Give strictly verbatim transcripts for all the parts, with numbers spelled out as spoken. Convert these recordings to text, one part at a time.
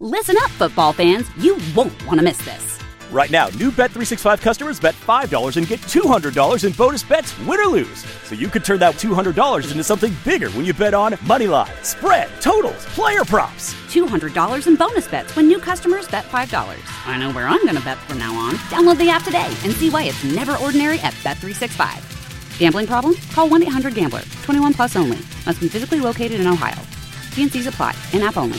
Listen up, football fans. You won't want to miss this. Right now, new Bet three sixty-five customers bet five dollars and get two hundred dollars in bonus bets, win or lose. So you could turn that two hundred dollars into something bigger when you bet on money line, spread, totals, player props. two hundred dollars in bonus bets when new customers bet five dollars. I know where I'm going to bet from now on. Download the app today and see why it's never ordinary at Bet three sixty-five. Gambling problem? Call one eight hundred gambler. twenty-one plus only. Must be physically located in Ohio. T and C's apply. In-app only.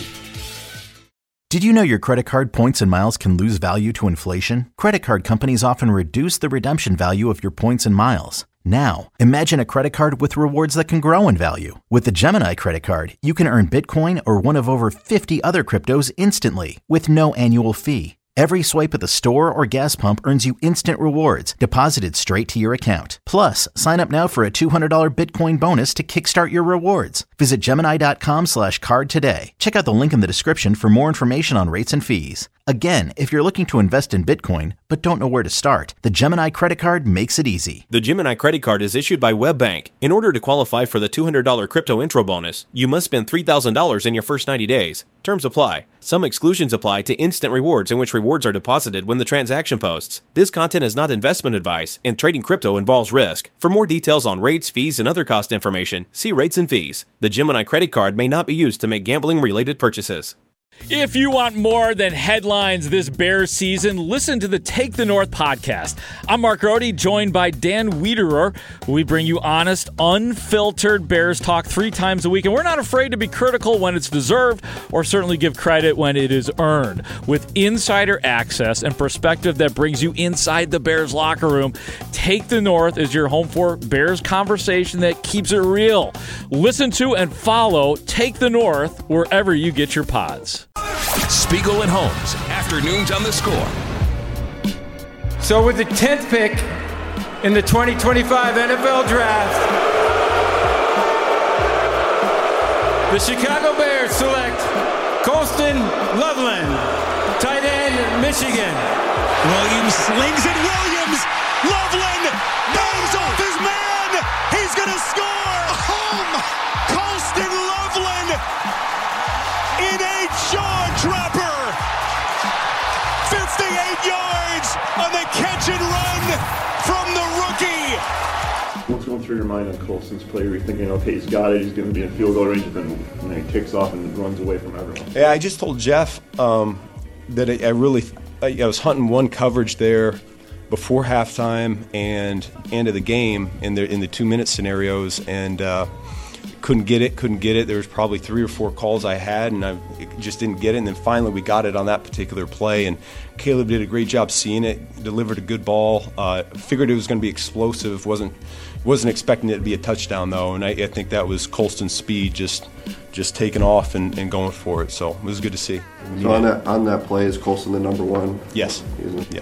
Did you know your credit card points and miles can lose value to inflation? Credit card companies often reduce the redemption value of your points and miles. Now, imagine a credit card with rewards that can grow in value. With the Gemini credit card, you can earn Bitcoin or one of over fifty other cryptos instantly with no annual fee. Every swipe at the store or gas pump earns you instant rewards deposited straight to your account. Plus, sign up now for a two hundred dollars Bitcoin bonus to kickstart your rewards. Visit Gemini.com slash card today. Check out the link in the description for more information on rates and fees. Again, if you're looking to invest in Bitcoin but don't know where to start, the Gemini credit card makes it easy. The Gemini credit card is issued by WebBank. In order to qualify for the two hundred dollars crypto intro bonus, you must spend three thousand dollars in your first ninety days. Terms apply. Some exclusions apply to instant rewards, in which rewards are deposited when the transaction posts. This content is not investment advice, and trading crypto involves risk. For more details on rates, fees, and other cost information, see rates and fees. The Gemini credit card may not be used to make gambling-related purchases. If you want more than headlines this Bears season, listen to the Take the North podcast. I'm Mark Rohde, joined by Dan Wiederer. We bring you honest, unfiltered Bears talk three times a week, and we're not afraid to be critical when it's deserved, or certainly give credit when it is earned. With insider access and perspective that brings you inside the Bears locker room, Take the North is your home for Bears conversation that keeps it real. Listen to and follow Take the North wherever you get your pods. Spiegel and Holmes, afternoons on the Score. So with the tenth pick in the twenty twenty-five N F L Draft, the Chicago Bears select Colston Loveland, tight end, Michigan. Williams slings it. Williams, Loveland, bangs off his man. He's going to score. Home, Colston Loveland in a jaw dropper. fifty-eight yards on the catch and run from the rookie. What's going through your mind on Colston's play? You're thinking, okay, he's got it, he's going to be in field goal range, and then, and then he kicks off and runs away from everyone. Yeah, I just told Jeff um, that I, I really, I, I was hunting one coverage there before halftime and end of the game in the in the two minute scenarios, and uh, couldn't get it, couldn't get it. There was probably three or four calls I had, and I just didn't get it. And then finally we got it on that particular play, and Caleb did a great job seeing it, delivered a good ball. Uh, figured it was going to be explosive. wasn't wasn't expecting it to be a touchdown though, and I, I think that was Colston's speed just just taking off and, and going for it. So it was good to see. So on that on that play, is Colston the number one? Yes. Yeah.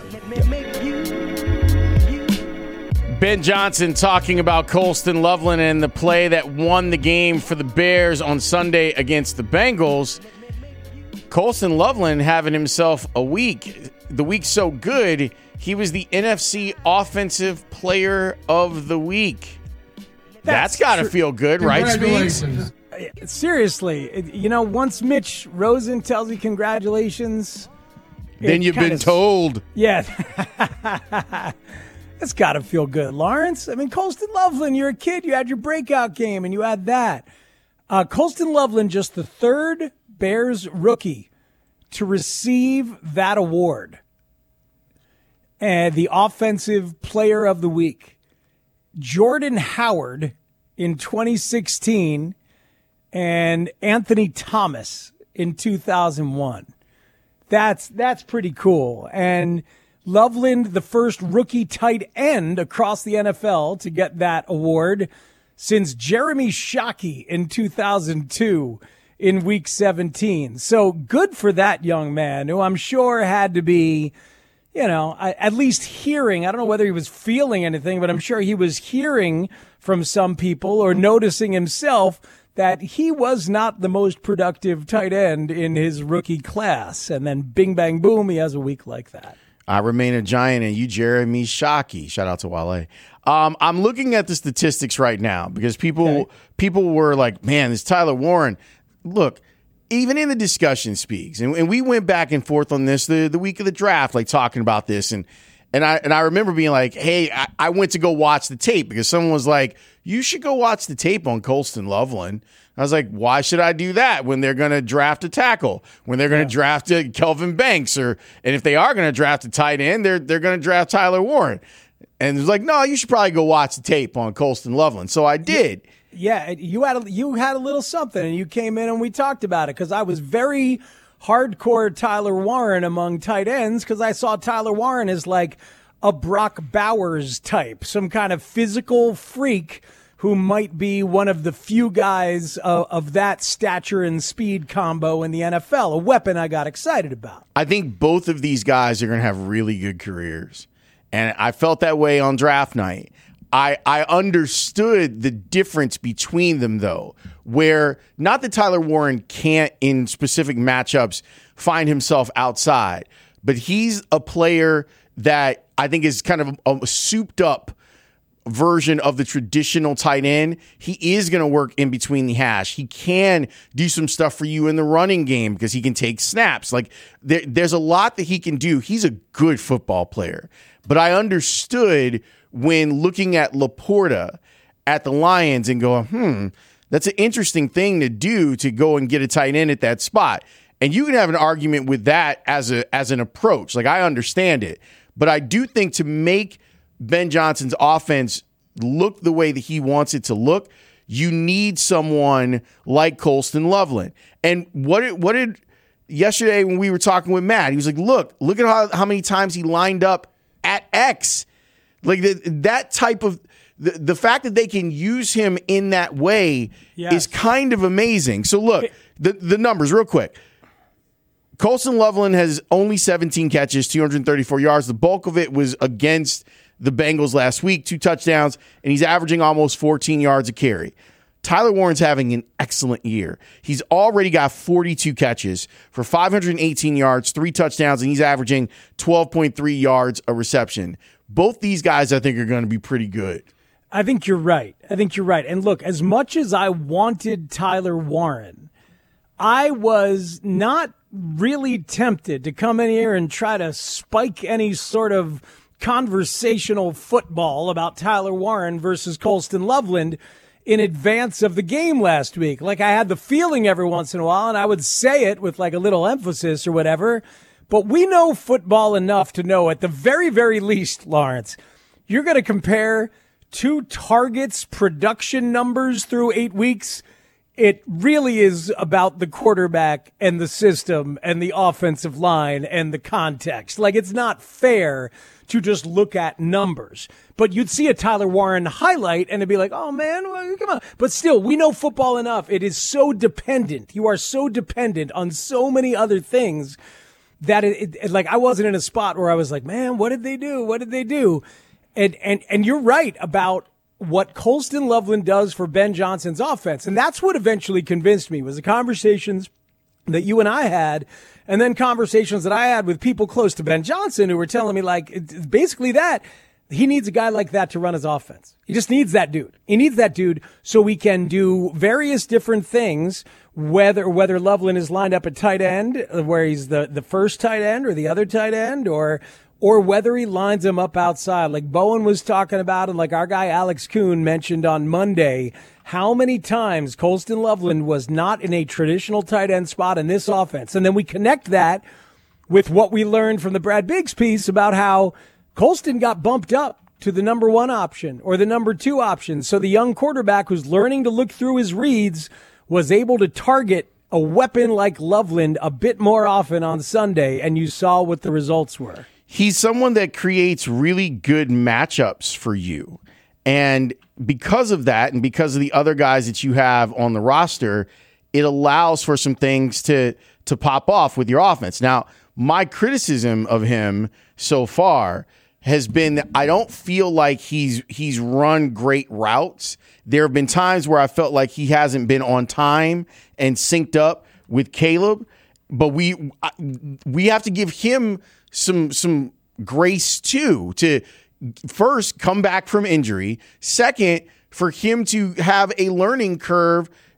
Ben Johnson talking about Colston Loveland and the play that won the game for the Bears on Sunday against the Bengals. Colston Loveland having himself a week. The week so good, he was the N F C Offensive Player of the Week. That's, That's got to feel good, right, Speaks? Seriously, you know, once Mitch Rosen tells you congratulations, then you've been told. Yeah. That's got to feel good, Lawrence. I mean, Colston Loveland, you're a kid. You had your breakout game, and you had that. Uh, Colston Loveland, just the third Bears rookie to receive that award. And the Offensive Player of the Week. Jordan Howard in twenty sixteen and Anthony Thomas in two thousand one. That's that's pretty cool. And Loveland, the first rookie tight end across the N F L to get that award since Jeremy Shockey in two thousand two in week seventeen. So good for that young man, who I'm sure had to be, you know, at least hearing. I don't know whether he was feeling anything, but I'm sure he was hearing from some people or noticing himself that he was not the most productive tight end in his rookie class. And then bing, bang, boom, he has a week like that. I remain a giant, and you, Jeremy Shockey. Shout out to Wale. Um, I'm looking at the statistics right now because people okay. people were like, man, this Tyler Warren. Look, even in the discussion speaks, and, and we went back and forth on this the, the week of the draft, like talking about this, and and I and I remember being like, hey, I, I went to go watch the tape because someone was like, you should go watch the tape on Colston Loveland. I was like, why should I do that when they're going to draft a tackle, when they're going to yeah. draft a Kelvin Banks, or and if they are going to draft a tight end, they're they're going to draft Tyler Warren. And it was like, no, you should probably go watch the tape on Colston Loveland. So I did. Yeah, you had a, you had a little something, and you came in and we talked about it because I was very hardcore Tyler Warren among tight ends because I saw Tyler Warren as like a Brock Bowers type, some kind of physical freak who might be one of the few guys of, of that stature and speed combo in the N F L, a weapon I got excited about. I think both of these guys are going to have really good careers. And I felt that way on draft night. I, I understood the difference between them, though, where not that Tyler Warren can't, in specific matchups, find himself outside, but he's a player that I think is kind of a, a souped-up version of the traditional tight end. He is going to work in between the hash. He can do some stuff for you in the running game because he can take snaps. Like there, there's a lot that he can do. He's a good football player. But I understood when looking at Laporta at the Lions and going, hmm, that's an interesting thing to do to go and get a tight end at that spot. And you can have an argument with that as a as an approach. Like, I understand it. But I do think to make Ben Johnson's offense look the way that he wants it to look, you need someone like Colston Loveland. And what did, what did yesterday when we were talking with Matt, he was like, look, look at how, how many times he lined up at X. Like the, that type of the, the fact that they can use him in that way yes. is kind of amazing. So look, the, the numbers real quick. Colston Loveland has only seventeen catches, two hundred thirty-four yards. The bulk of it was against the Bengals last week, two touchdowns, and he's averaging almost fourteen yards a carry. Tyler Warren's having an excellent year. He's already got forty-two catches for five hundred eighteen yards, three touchdowns, and he's averaging twelve point three yards a reception. Both these guys, I think, are going to be pretty good. I think you're right. I think you're right. And look, as much as I wanted Tyler Warren, I was not really tempted to come in here and try to spike any sort of conversational football about Tyler Warren versus Colston Loveland in advance of the game last week. Like, I had the feeling every once in a while, and I would say it with like a little emphasis or whatever, but we know football enough to know at the very, very least, Lawrence, you're going to compare two targets production numbers through eight weeks. It really is about the quarterback and the system and the offensive line and the context. Like, it's not fair to just look at numbers. But you'd see a Tyler Warren highlight and it'd be like, oh, man, well, come on. But still, we know football enough. It is so dependent. You are so dependent on so many other things that it, it like I wasn't in a spot where I was like, man, what did they do? What did they do? And and and you're right about what Colston Loveland does for Ben Johnson's offense. And that's what eventually convinced me, was the conversations that you and I had, and then conversations that I had with people close to Ben Johnson who were telling me, like, it's basically that he needs a guy like that to run his offense. He just needs that dude. He needs that dude so we can do various different things, whether whether Loveland is lined up at tight end, where he's the, the first tight end or the other tight end, or or whether he lines him up outside. Like Bowen was talking about, and like our guy Alex Kuhn mentioned on Monday, how many times Colston Loveland was not in a traditional tight end spot in this offense. And then we connect that with what we learned from the Brad Biggs piece about how Colston got bumped up to the number one option or the number two option. So the young quarterback who's learning to look through his reads was able to target a weapon like Loveland a bit more often on Sunday, and you saw what the results were. He's someone that creates really good matchups for you. And because of that, and because of the other guys that you have on the roster, it allows for some things to, to pop off with your offense. Now, my criticism of him so far has been that I don't feel like he's he's run great routes. There have been times where I felt like he hasn't been on time and synced up with Caleb, but we we have to give him some some grace too, to first come back from injury, second for him to have a learning curve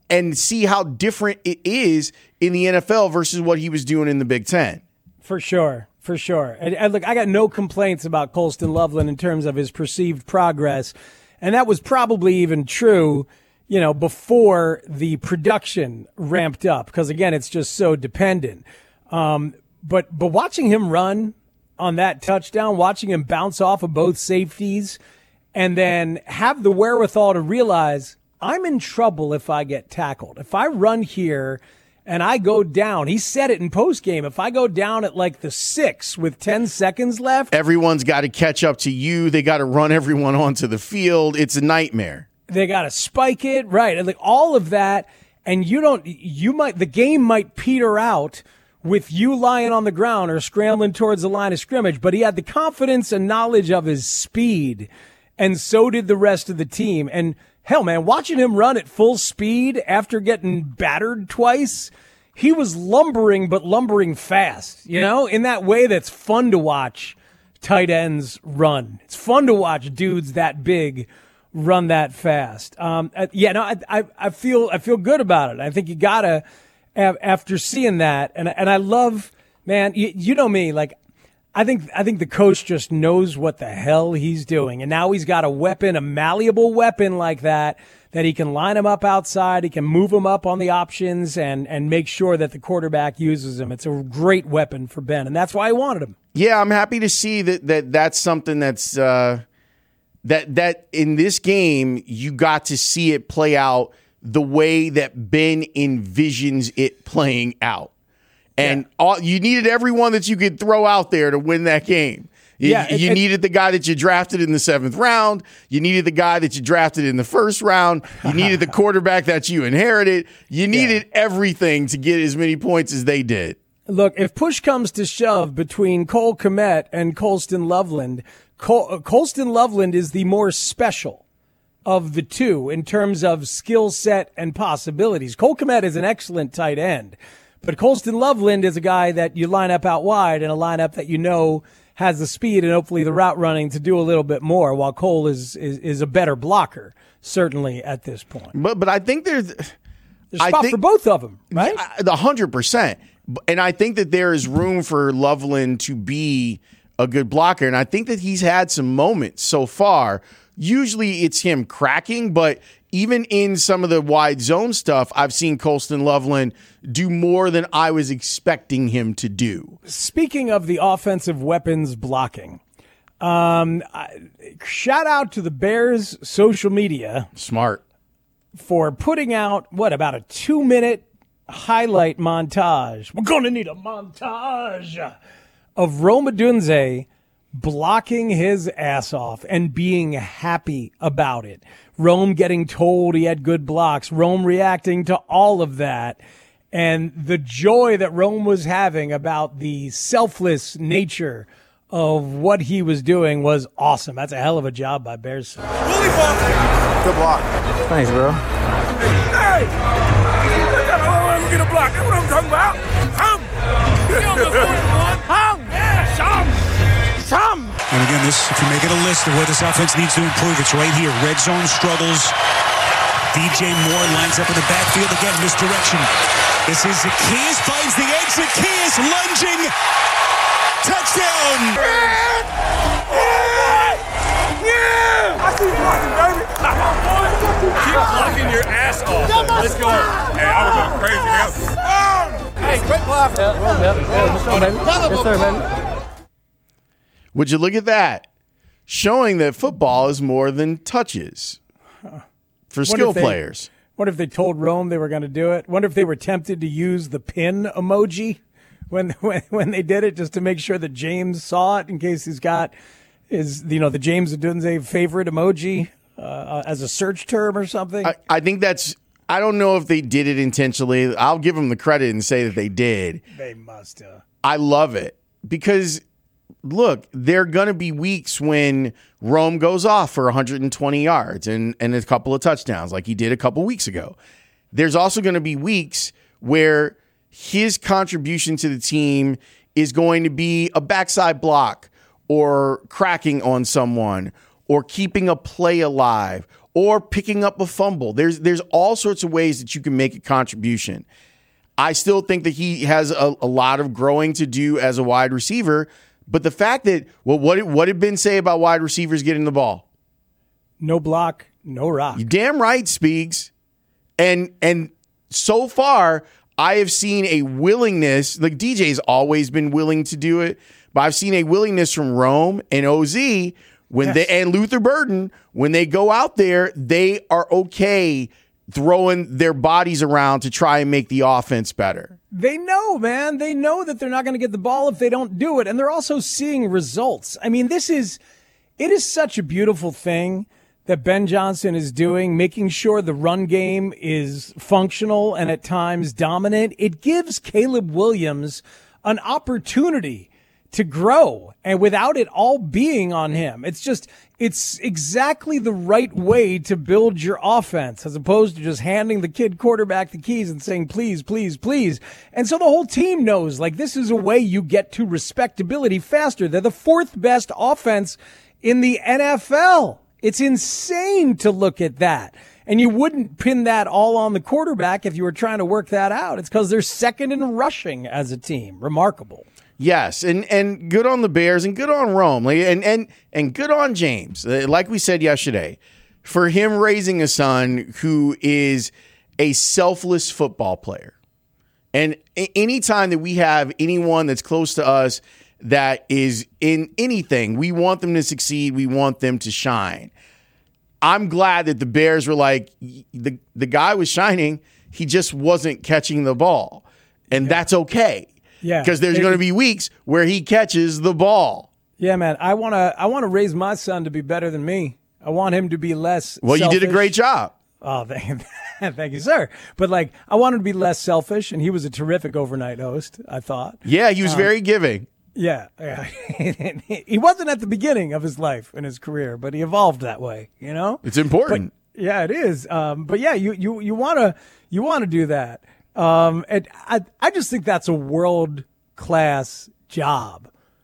and see how different it is in the N F L versus what he was doing in the Big Ten. For sure. For sure. And, and look, I got no complaints about Colston Loveland in terms of his perceived progress. And that was probably even true, you know, before the production ramped up. Because, again, it's just so dependent. Um, but but watching him run on that touchdown, watching him bounce off of both safeties, and then have the wherewithal to realize I'm in trouble if I get tackled. If I run here and I go down, he said it in postgame, if I go down at like the six with ten seconds left. Everyone's got to catch up to you. They got to run everyone onto the field. It's a nightmare. They got to spike it. Right. And like all of that. And you don't, you might, the game might peter out with you lying on the ground or scrambling towards the line of scrimmage. But he had the confidence and knowledge of his speed. And so did the rest of the team. And hell, man, watching him run at full speed after getting battered twice, he was lumbering, but lumbering fast, you know, in that way that's fun to watch tight ends run. It's fun to watch dudes that big run that fast. Um, uh, yeah, no, I, I, I feel, I feel good about it. I think you gotta, after seeing that, and and I love, man, you, you know me, like, I think I think the coach just knows what the hell he's doing. And now he's got a weapon, a malleable weapon like that, that he can line him up outside. He can move him up on the options and, and make sure that the quarterback uses him. It's a great weapon for Ben, and that's why I wanted him. Yeah, I'm happy to see that, that that's something that's uh, that that in this game you got to see it play out the way that Ben envisions it playing out. And yeah. all, you needed everyone that you could throw out there to win that game. You, yeah, it, you it, needed the guy that you drafted in the seventh round. You needed the guy that you drafted in the first round. You needed the quarterback that you inherited. You needed yeah. everything to get as many points as they did. Look, if push comes to shove between Cole Kmet and Colston Loveland, Col- uh, Colston Loveland is the more special of the two in terms of skill set and possibilities. Cole Kmet is an excellent tight end. But Colston Loveland is a guy that you line up out wide in a lineup that you know has the speed and hopefully the route running to do a little bit more, while Cole is is, is a better blocker, certainly at this point. But but I think there's, there's a spot think, for both of them, right? The one hundred percent. And I think that there is room for Loveland to be a good blocker. And I think that he's had some moments so far. Usually it's him cracking, but even in some of the wide zone stuff, I've seen Colston Loveland do more than I was expecting him to do. Speaking of the offensive weapons blocking, um, shout out to the Bears social media. Smart. For putting out, what, about a two-minute highlight montage. We're going to need a montage of Rome Odunze blocking his ass off and being happy about it. Rome getting told he had good blocks. Rome reacting to all of that. And the joy that Rome was having about the selfless nature of what he was doing was awesome. That's a hell of a job by Bears. Good block. Thanks, bro. Hey! I'm going to block. That's what I'm talking about. Come! Come! Yeah, some! Some! And again, this, if you make it a list of where this offense needs to improve, it's right here. Red zone struggles. D J Moore lines up in the backfield again, misdirection. This is Zacchaeus, finds the edge. Zacchaeus lunging. Touchdown! Yeah! Yeah! I see you blocking, baby. Keep blocking your ass off. Let's go. Hey, I was going crazy. Oh! Hey, quick block. Yeah, well, yeah, yeah. Let's go, baby. Yes, sir, baby. Would you look at that? Showing that football is more than touches for skill they, players. What if they told Rome they were going to do it? Wonder if they were tempted to use the pin emoji when, when when they did it, just to make sure that James saw it, in case he's got his, you know, the James Odunze favorite emoji uh, as a search term or something. I, I think that's. I don't know if they did it intentionally. I'll give them the credit and say that they did. They must have. I love it because. Look, there are going to be weeks when Rome goes off for one hundred twenty yards and, and a couple of touchdowns like he did a couple weeks ago. There's also going to be weeks where his contribution to the team is going to be a backside block or cracking on someone or keeping a play alive or picking up a fumble. There's there's all sorts of ways that you can make a contribution. I still think that he has a, a lot of growing to do as a wide receiver. But the fact that, well, what did, what did Ben say about wide receivers getting the ball? No block, no rock. You damn right, Speaks. And and so far, I have seen a willingness, like D J's always been willing to do it, but I've seen a willingness from Rome and O Z when Yes. they and Luther Burden, when they go out there, they are okay throwing their bodies around to try and make the offense better. They know, man. They know that they're not going to get the ball if they don't do it. And they're also seeing results. I mean, this is, it is such a beautiful thing that Ben Johnson is doing, making sure the run game is functional and at times dominant. It gives Caleb Williams an opportunity to grow, and without it all being on him. It's just, it's exactly the right way to build your offense, as opposed to just handing the kid quarterback the keys and saying, please, please, please. And so the whole team knows, like, this is a way you get to respectability faster. They're the fourth best offense in the N F L. It's insane to look at that. And you wouldn't pin that all on the quarterback if you were trying to work that out. It's because they're second in rushing as a team. Remarkable. Yes, and, and good on the Bears and good on Rome, like, and and and good on James. Uh, Like we said yesterday, for him raising a son who is a selfless football player. And a- anytime that we have anyone that's close to us that is in anything, we want them to succeed. We want them to shine. I'm glad that the Bears were like, the, the guy was shining. He just wasn't catching the ball. And that's okay. Yeah. Because there's going to be weeks where he catches the ball. Yeah, man. I want to I want to raise my son to be better than me. I want him to be less Well, selfish. you did a great job. Oh, thank, thank you, sir. But, like, I want him to be less selfish, and he was a terrific overnight host, I thought. Yeah, he was Um, very giving. Yeah. yeah. He wasn't at the beginning of his life and his career, but he evolved that way, you know? It's important. But, yeah, it is. Um, but, yeah, you you you want to you want to do that. Um, and I, I just think that's a world-class job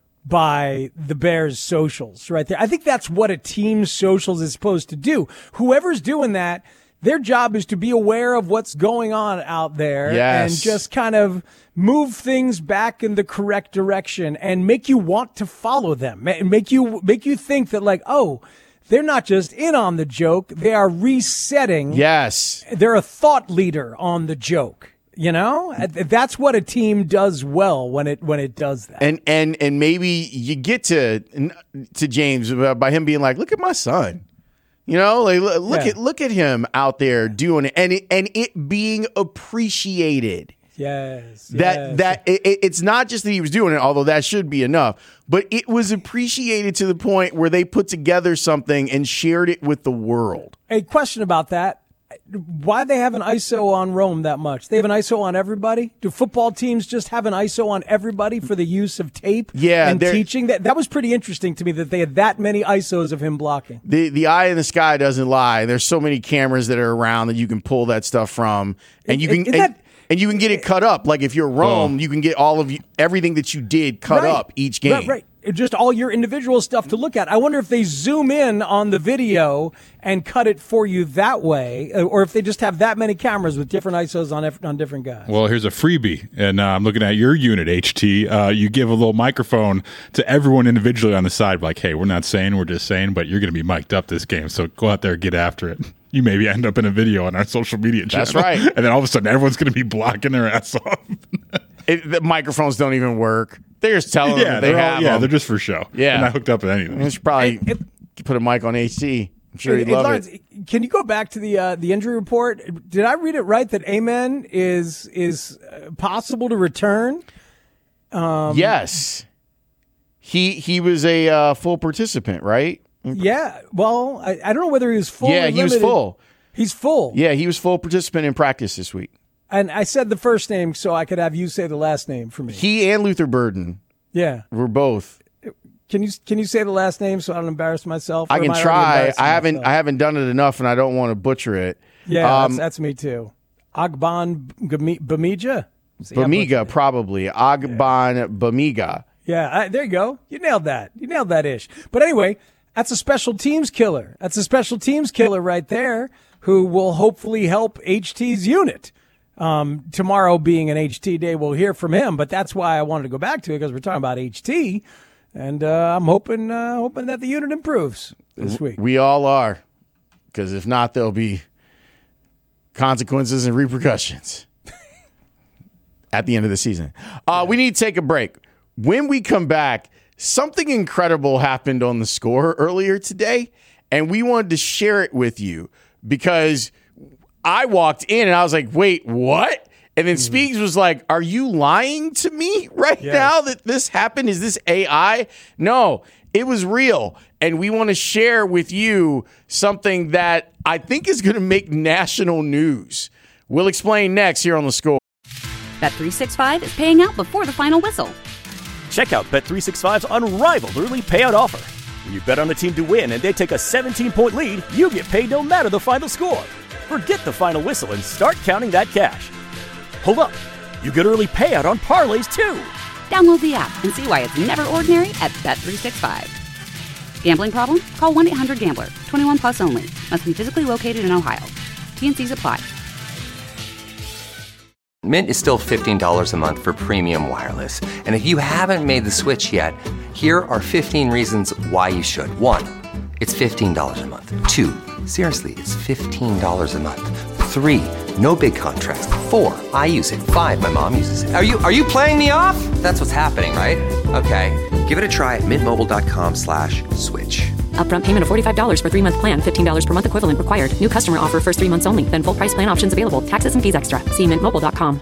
by the Bears socials right there. I think that's what a team's socials is supposed to do. Whoever's doing that, their job is to be aware of what's going on out there Yes. and just kind of move things back in the correct direction and make you want to follow them and make you, make you think that, like, oh, they're not just in on the joke. They are resetting. Yes. They're a thought leader on the joke. You know, that's what a team does well when it when it does that. And and and maybe you get to to James by him being like, "Look at my son," you know, like look Yeah. at look at him out there doing it, and it, and it being appreciated. Yes, That yes. that it, it- it's not just that he was doing it, although that should be enough, but it was appreciated to the point where they put together something and shared it with the world. A question about that. Why they have an I S O on Rome that much? They have an I S O on everybody? Do football teams just have an I S O on everybody for the use of tape Yeah, and they're- teaching? That that was pretty interesting to me that they had that many I S Os of him blocking. The the eye in the sky doesn't lie. There's so many cameras that are around that you can pull that stuff from, and you It- can it- isn't and, that- and you can get it cut up. Like if you're Rome, you can get all of you, everything that you did cut Right. up each game. Right, right. Just all your individual stuff to look at. I wonder if they zoom in on the video and cut it for you that way, or if they just have that many cameras with different I S Os on eff- on different guys. Well, here's a freebie, and uh, I'm looking at your unit, H T. Uh, you give a little microphone to everyone individually on the side, like, hey, we're not saying, we're just saying, but you're going to be mic'd up this game, so go out there and get after it. You maybe end up in a video on our social media channel. That's right. And then all of a sudden, everyone's going to be blocking their ass off. It, the microphones don't even work. They're just telling yeah, them that they they're all- have yeah, them. they're just for show. Yeah. They're not hooked up with anything. You should probably put a mic on H T. I'm sure Hey, he'd hey, love Lawrence, it. can you go back to the uh, the injury report? Did I read it right that Amen is is uh, possible to return? Um, Yes. He he was a uh, full participant, right? Yeah. Well, I, I don't know whether he was full. Yeah, or he was limited. full. He's full. Yeah, he was full participant in practice this week. And I said the first name so I could have you say the last name for me. He and Luther Burden Yeah. were both. Can you can you say the last name so I don't embarrass myself? I Or can am already try. embarrassing I haven't myself? I haven't done it enough, and I don't want to butcher it. Yeah, Um, that's, that's me too. Agban Gami- Bamija. See, I butchered Bamiga, it. probably. Agban Bamiga. Yeah, I, there you go. You nailed that. You nailed that ish. But anyway, That's a special teams killer. That's a special teams killer right there who will hopefully help H T's unit. Um, tomorrow being an H T day, we'll hear from him, but that's why I wanted to go back to it because we're talking about H T, and uh, I'm hoping uh, hoping that the unit improves this week. We all are, because if not, there'll be consequences and repercussions at the end of the season. Uh, we need to take a break. When we come back, something incredible happened on the score earlier today, and we wanted to share it with you because I walked in and I was like, wait, what? And then Speaks was like, are you lying to me right Yes. now that this happened? Is this A I? No, it was real. And we want to share with you something that I think is going to make national news. We'll explain next here on The Score. Bet three sixty-five is paying out before the final whistle. Check out Bet three sixty-five's unrivaled early payout offer. When you bet on a team to win and they take a seventeen-point lead, you get paid no matter the final score. Forget the final whistle and start counting that cash. Hold up. You get early payout on parlays, too. Download the app and see why it's never ordinary at Bet three sixty-five. Gambling problem? Call one eight hundred gambler. twenty-one plus only. Must be physically located in Ohio. T and C's apply. Mint is still fifteen dollars a month for premium wireless. And if you haven't made the switch yet, here are fifteen reasons why you should. One, it's fifteen dollars a month. Two, seriously, it's fifteen dollars a month. Three, no big contracts. Four, I use it. Five, my mom uses it. Are you are you playing me off? That's what's happening, right? Okay, give it a try at mintmobile.com slash switch. Upfront payment of forty-five dollars for three-month plan. fifteen dollars per month equivalent required. New customer offer first three months only. Then full price plan options available. Taxes and fees extra. See mint mobile dot com.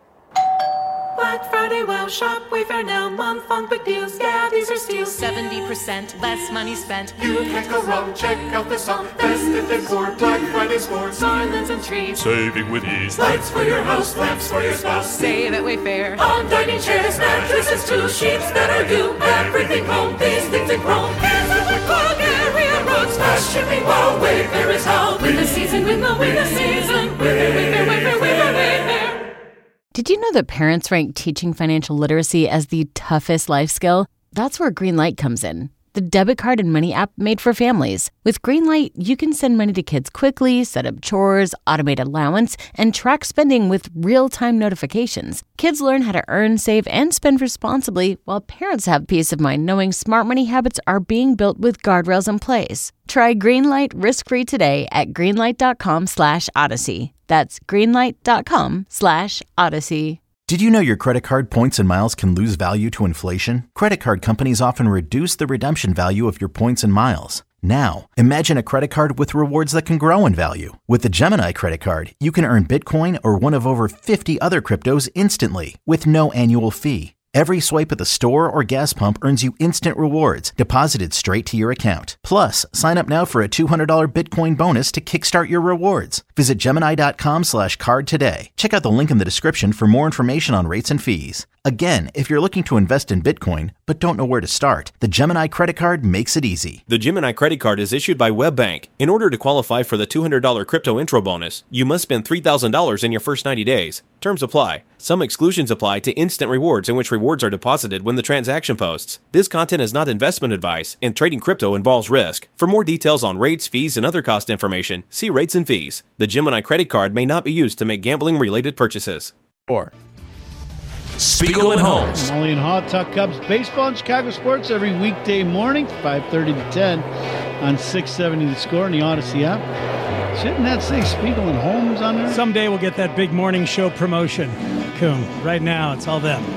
Black Friday, wow, shop, Wayfair now, month long big deals, yeah, these are steals. seventy percent less money spent. You can't go wrong, check out the song. Festive decor, Black Friday scores, garlands and trees. Saving with ease. Lights for your house, lamps for your spouse. Save at Wayfair. On dining chairs, mattresses too, sheets that are due. Everything home, these things in chrome. Hands with the clock, area rugs, fast shipping, wow, Wayfair is how. Win the season, win the win the season. Wayfair, Wayfair, Wayfair, Wayfair, Wayfair. Did you know that parents rank teaching financial literacy as the toughest life skill? That's where Greenlight comes in, the debit card and money app made for families. With Greenlight, you can send money to kids quickly, set up chores, automate allowance, and track spending with real-time notifications. Kids learn how to earn, save, and spend responsibly, while parents have peace of mind knowing smart money habits are being built with guardrails in place. Try Greenlight risk-free today at greenlight.com slash odyssey. That's greenlight.com slash odyssey. Did you know your credit card points and miles can lose value to inflation? Credit card companies often reduce the redemption value of your points and miles. Now, imagine a credit card with rewards that can grow in value. With the Gemini credit card, you can earn Bitcoin or one of over fifty other cryptos instantly with no annual fee. Every swipe at the store or gas pump earns you instant rewards deposited straight to your account. Plus, sign up now for a two hundred dollars Bitcoin bonus to kickstart your rewards. Visit Gemini.com slash card today. Check out the link in the description for more information on rates and fees. Again, if you're looking to invest in Bitcoin but don't know where to start, the Gemini credit card makes it easy. The Gemini credit card is issued by WebBank. In order to qualify for the two hundred dollars crypto intro bonus, you must spend three thousand dollars in your first ninety days. Terms apply. Some exclusions apply to instant rewards, in which rewards are deposited when the transaction posts. This content is not investment advice, and trading crypto involves risk. For more details on rates, fees, and other cost information, see rates and fees. The Gemini credit card may not be used to make gambling-related purchases. Or Spiegel and Holmes. Molly and Haw talk Cubs baseball and Chicago sports every weekday morning, five thirty to ten on six seventy The Score and the Odyssey app. Shouldn't that say Spiegel and Holmes on there? Someday we'll get that big morning show promotion. Coom. Right now, it's all them.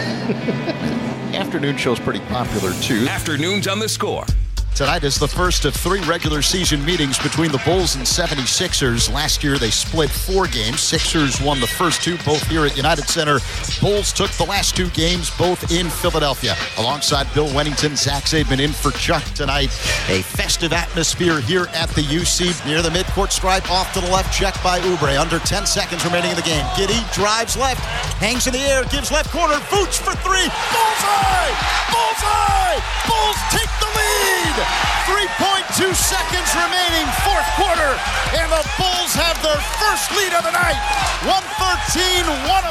Afternoon show's pretty popular, too. Afternoons on The Score. Tonight is the first of three regular season meetings between the Bulls and seventy-sixers. Last year, they split four games. Sixers won the first two, both here at United Center. Bulls took the last two games, both in Philadelphia. Alongside Bill Wennington, Zach Zaidman in for Chuck tonight. A festive atmosphere here at the U C. Near the midcourt stripe, off to the left, checked by Oubre. Under ten seconds remaining in the game. Giddey drives left, hangs in the air, gives left corner. Vooch for three. Bullseye! Bullseye! Bulls take the lead! three point two seconds remaining, fourth quarter, and the Bulls have their first lead of the night. one thirteen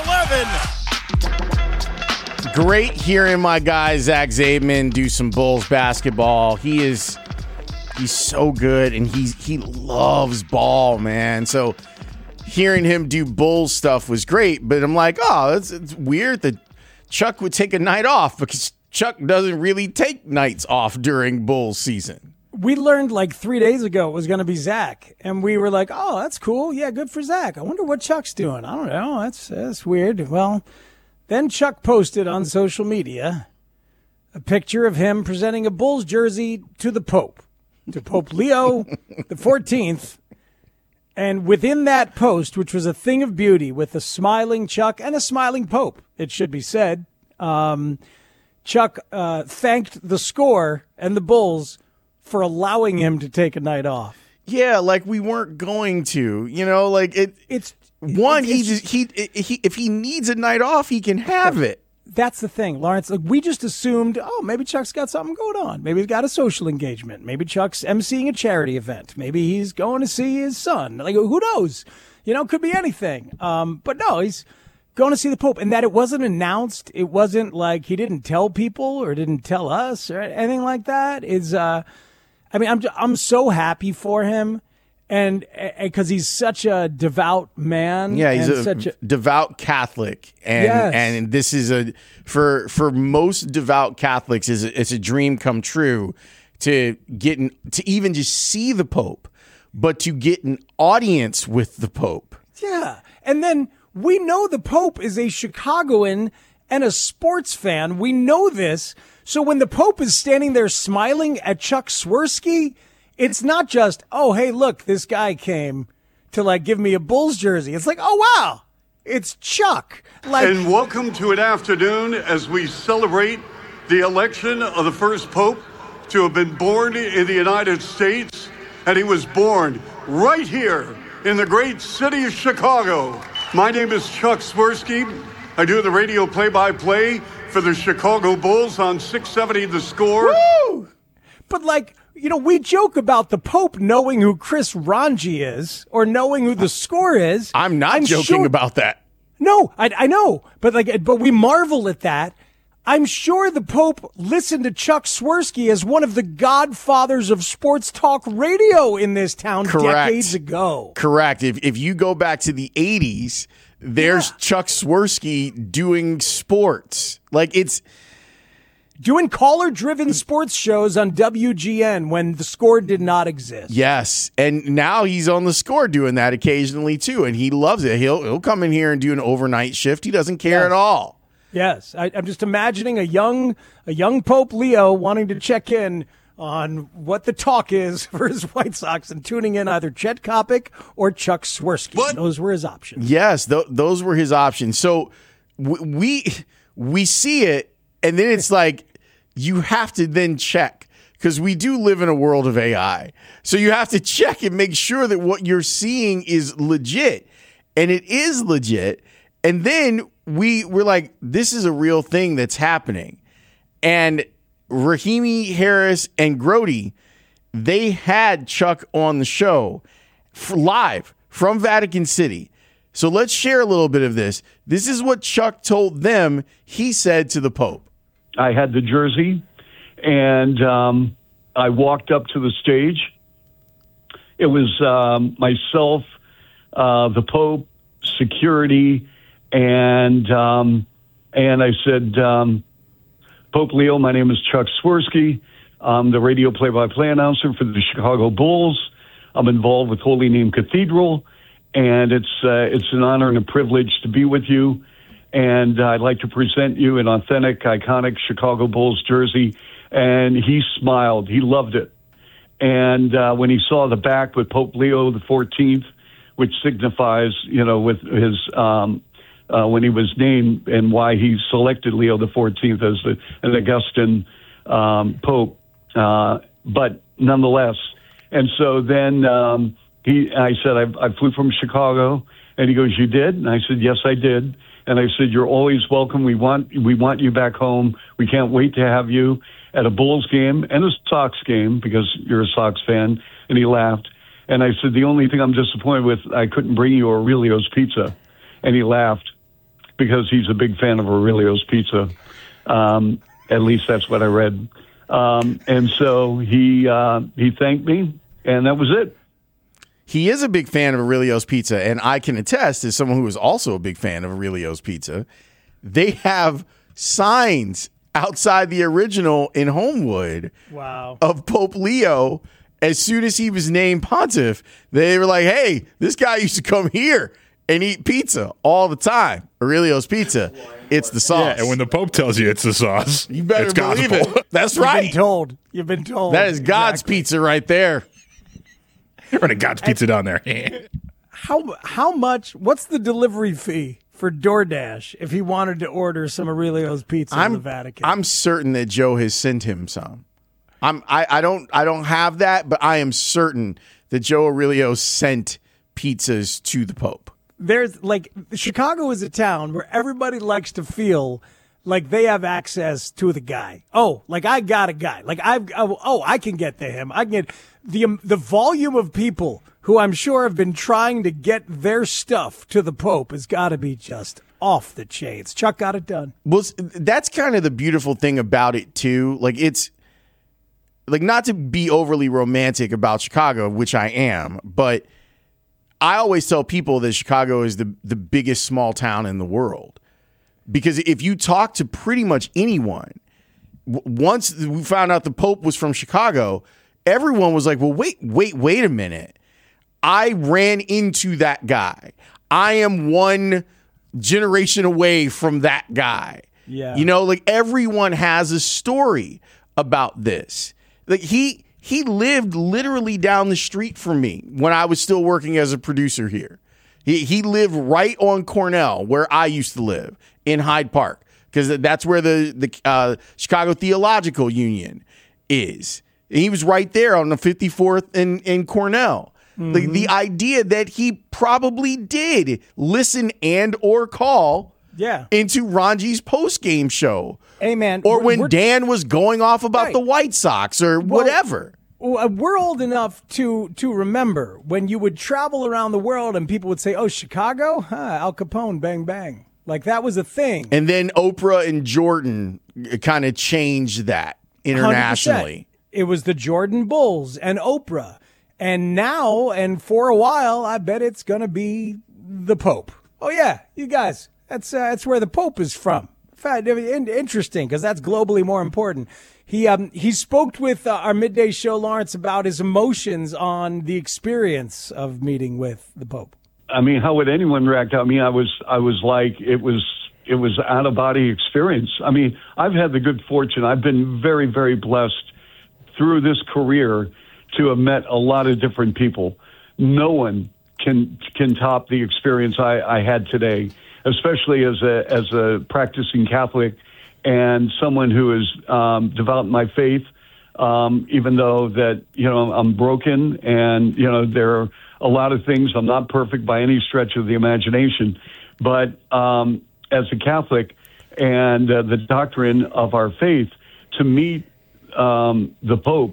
one eleven. Great hearing my guy Zach Zaidman do some Bulls basketball. He is He's so good, and he's he loves ball, man. So hearing him do Bulls stuff was great, but I'm like, oh, it's, it's weird that Chuck would take a night off because Chuck doesn't really take nights off during Bulls season. We learned like three days ago it was going to be Zach, and we were like, oh, that's cool. Yeah, good for Zach. I wonder what Chuck's doing. I don't know. That's, that's weird. Well, then Chuck posted on social media a picture of him presenting a Bulls jersey to the Pope. To Pope Leo the fourteenth, and within that post, which was a thing of beauty with a smiling Chuck and a smiling Pope, it should be said, um, Chuck uh, thanked the score and the Bulls for allowing him to take a night off. Yeah, like we weren't going to, you know, like it. It's one. It's, he it's, just he, he if he needs a night off, he can have it. That's the thing, Lawrence. Like, we just assumed, oh, maybe Chuck's got something going on. Maybe he's got a social engagement. Maybe Chuck's emceeing a charity event. Maybe he's going to see his son. Like, who knows? You know, could be anything. Um, but no, he's going to see the Pope. And that it wasn't announced. It wasn't like he didn't tell people or didn't tell us or anything like that. Is, uh, I mean, I'm I'm so happy for him. And because he's such a devout man. Yeah, he's and a such a devout Catholic. And Yes. and this is a for for most devout Catholics is a, it's a dream come true to get in, to even just see the Pope, but to get an audience with the Pope. Yeah. And then we know the Pope is a Chicagoan and a sports fan. We know this. So when the Pope is standing there smiling at Chuck Swirsky, it's not just, oh, hey, look, this guy came to, like, give me a Bulls jersey. It's like, oh, wow, it's Chuck. Like, and welcome to an afternoon as we celebrate the election of the first Pope to have been born in the United States. And he was born right here in the great city of Chicago. My name is Chuck Swirsky. I do the radio play-by-play for the Chicago Bulls on six seventy The Score. Woo! But, like, you know, we joke about the Pope knowing who Chris Ranji is or knowing who the Score is. I'm not I'm joking sure- about that. No, I, I know, but like, but we marvel at that. I'm sure the Pope listened to Chuck Swirsky as one of the godfathers of sports talk radio in this town Correct. decades ago. Correct. If if you go back to the eighties, there's Yeah. Chuck Swirsky doing sports. Like it's Doing caller-driven sports shows on W G N when the Score did not exist. yes, and now he's on the Score doing that occasionally too, and he loves it. He'll he'll come in here and do an overnight shift. He doesn't care Yes. at all. Yes, I, I'm just imagining a young a young Pope Leo wanting to check in on what the talk is for his White Sox and tuning in either Chet Kopic or Chuck Swirsky. Those were his options. Yes, th- those were his options. So w- we we see it, and then it's like you have to then check because we do live in a world of A I. So you have to check and make sure that what you're seeing is legit, and it is legit. And then we we're like, this is a real thing that's happening. And Rahimi Harris and Grody, they had Chuck on the show f- live from Vatican City. So let's share a little bit of this. This is what Chuck told them he said to the Pope. I had the jersey, and um, I walked up to the stage. It was um, myself, uh, the Pope, security, and um, and I said, um, Pope Leo, my name is Chuck Swirsky. I'm the radio play-by-play announcer for the Chicago Bulls. I'm involved with Holy Name Cathedral, and it's uh, it's an honor and a privilege to be with you. And I'd like to present you an authentic, iconic Chicago Bulls jersey. And he smiled. He loved it. And uh, when he saw the back with Pope Leo the fourteenth, which signifies, you know, with his um, uh, when he was named and why he selected Leo the fourteenth as the, an Augustan um, Pope. Uh, but nonetheless, and so then um, he, I said, I, I flew from Chicago, and he goes, "You did?" And I said, "Yes, I did." And I said, "You're always welcome. We want we want you back home. We can't wait to have you at a Bulls game and a Sox game because you're a Sox fan." And he laughed. And I said, "The only thing I'm disappointed with, I couldn't bring you Aurelio's Pizza." And he laughed because he's a big fan of Aurelio's Pizza. Um, at least that's what I read. Um, and so he uh, he thanked me, and that was it. He is a big fan of Aurelio's Pizza, and I can attest, as someone who is also a big fan of Aurelio's Pizza, they have signs outside the original in Homewood wow. of Pope Leo. As soon as he was named pontiff, they were like, hey, this guy used to come here and eat pizza all the time. Aurelio's Pizza, it's the sauce. Yeah, and when the Pope tells you it's the sauce, you better it's believe gospel. it. That's You've right. been told. You've been told. That is God's Exactly. pizza right there. Running God's pizza down there. How how much? What's the delivery fee for DoorDash if he wanted to order some Aurelio's Pizza I'm, in the Vatican? I'm certain that Joe has sent him some. I'm I, I don't I don't have that, but I am certain that Joe Aurelio sent pizzas to the Pope. There's like Chicago is a town where everybody likes to feel like they have access to the guy. Oh, like I got a guy. Like I've oh, oh I can get to him. I can get the um, the volume of people who I'm sure have been trying to get their stuff to the Pope has got to be just off the chains. Chuck got it done. Well, that's kind of the beautiful thing about it too. Like it's like not to be overly romantic about Chicago, which I am, but I always tell people that Chicago is the the biggest small town in the world. Because if you talk to pretty much anyone, w- once we found out the Pope was from Chicago, everyone was like, well, wait, wait, wait a minute. I ran into that guy. I am one generation away from that guy. Yeah. You know, like everyone has a story about this. Like he he lived literally down the street from me when I was still working as a producer here. He he lived right on Cornell, where I used to live, in Hyde Park, because that's where the the uh, Chicago Theological Union is. And he was right there on the fifty-fourth in, in Cornell. Mm-hmm. The, the idea that he probably did listen and or call yeah. into Ranji's post-game show. Hey, man. Or we're, when we're, Dan was going off about right. the White Sox or well, whatever. We're old enough to to remember when you would travel around the world and people would say, oh, Chicago? Huh, Al Capone, bang, bang. Like that was a thing. And then Oprah and Jordan kind of changed that internationally. one hundred percent. It was the Jordan Bulls and Oprah. And now, and for a while, I bet it's going to be the Pope. Oh, yeah, you guys, that's uh, that's where the Pope is from. Fact, interesting, because that's globally more important. He um he spoke with uh, our midday show, Lawrence, about his emotions on the experience of meeting with the Pope. I mean, how would anyone react? I mean, I was I was like it was it was out of body experience. I mean, I've had the good fortune. I've been very very blessed through this career to have met a lot of different people. No one can can top the experience I, I had today, especially as a as a practicing Catholic and someone who has um, developed my faith. Um, even though that you know I'm broken and you know there are a lot of things, I'm not perfect by any stretch of the imagination, but um, as a Catholic and uh, the doctrine of our faith, to meet um, the Pope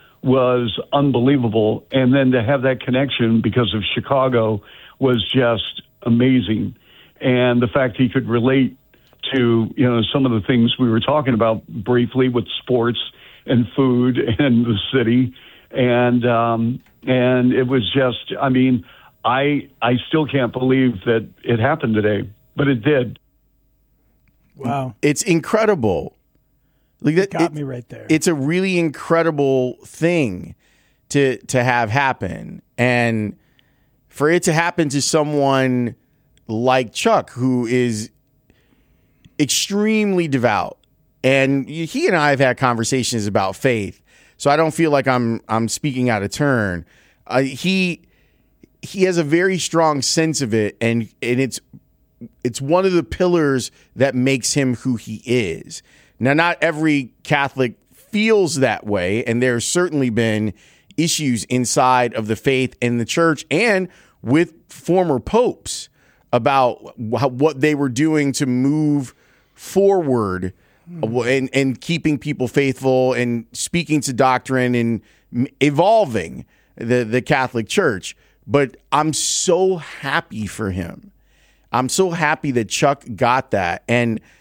was unbelievable. And then to have that connection because of Chicago was just amazing. And the fact he could relate to, you know, some of the things we were talking about briefly with sports and food and the city. And, um, and it was just, I mean, I, I still can't believe that it happened today, but it did. Wow. It's incredible. Like that, got it, me right there. It's a really incredible thing to to have happen, and for it to happen to someone like Chuck, who is extremely devout, and he and I have had conversations about faith, so I don't feel like I'm I'm speaking out of turn. Uh, he he has a very strong sense of it, and and it's it's one of the pillars that makes him who he is. Now, not every Catholic feels that way, and there's certainly been issues inside of the faith and the church and with former popes about what they were doing to move forward and, and keeping people faithful and speaking to doctrine and evolving the, the Catholic Church. But I'm so happy for him. I'm so happy that Chuck got that. And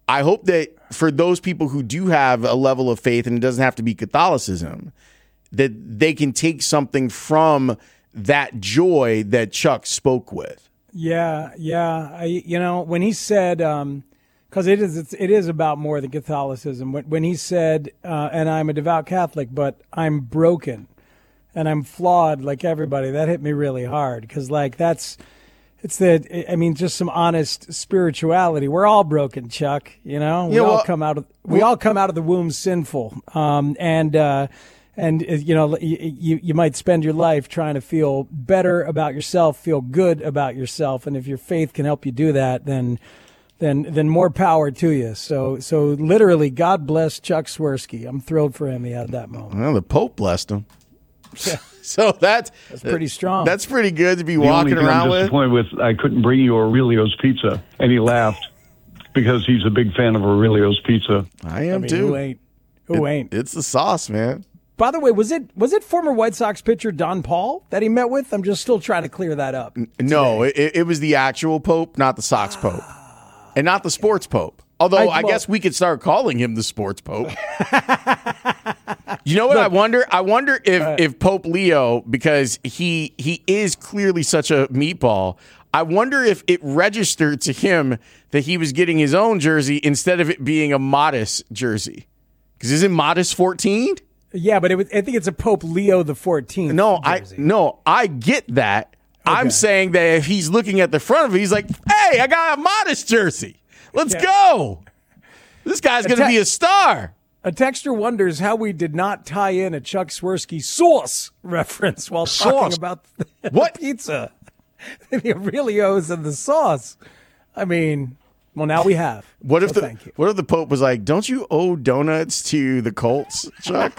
I hope that for those people who do have a level of faith, and it doesn't have to be Catholicism, that they can take something from that joy that Chuck spoke with. Yeah, yeah. I, you know, when he said, um, because it is it's, it is about more than Catholicism. When, when he said, uh, and I'm a devout Catholic, but I'm broken and I'm flawed like everybody, that hit me really hard because, like, that's it's the I mean, just some honest spirituality. We're all broken, Chuck. You know, we Yeah, all well, come out of we all come out of the womb sinful, um, and. Uh, And, you know, you, you might spend your life trying to feel better about yourself, feel good about yourself. And if your faith can help you do that, then then then more power to you. So so literally, God bless Chuck Swirsky. I'm thrilled for him. He had that moment. Well, the Pope blessed him. Yeah. So that's, That's pretty strong. That's pretty good to be The walking only thing around I'm with. disappointed with, I couldn't bring you Aurelio's pizza. And he laughed because he's a big fan of Aurelio's pizza. I am I mean, too. Who ain't? Who It- ain't? It's the sauce, man. By the way, was it was it former White Sox pitcher Don Paul that he met with? I'm just still trying to clear that up. No, it, it was the actual Pope, not the Sox Pope, and not the sports Pope. Although I, I- guess we could start calling him the sports Pope. You know what I wonder? I wonder if if Pope Leo, because he he is clearly such a meatball. I wonder if it registered to him that he was getting his own jersey instead of it being a Modest jersey. Because isn't Modest fourteen? Yeah, but it was, I think it's a Pope Leo the fourteenth. No, I no, I get that. I'm saying that if he's looking at the front of it, he's like, "Hey, I got a Modest jersey. Let's Yeah. go. This guy's going to te- be a star." A texter wonders how we did not tie in a Chuck Swirsky sauce reference while talking Sauce? about the What? pizza, the Aurelios and the sauce. I mean, well, now we have. What if So the thank you. What if the Pope was like, "Don't you owe donuts to the Colts, Chuck?"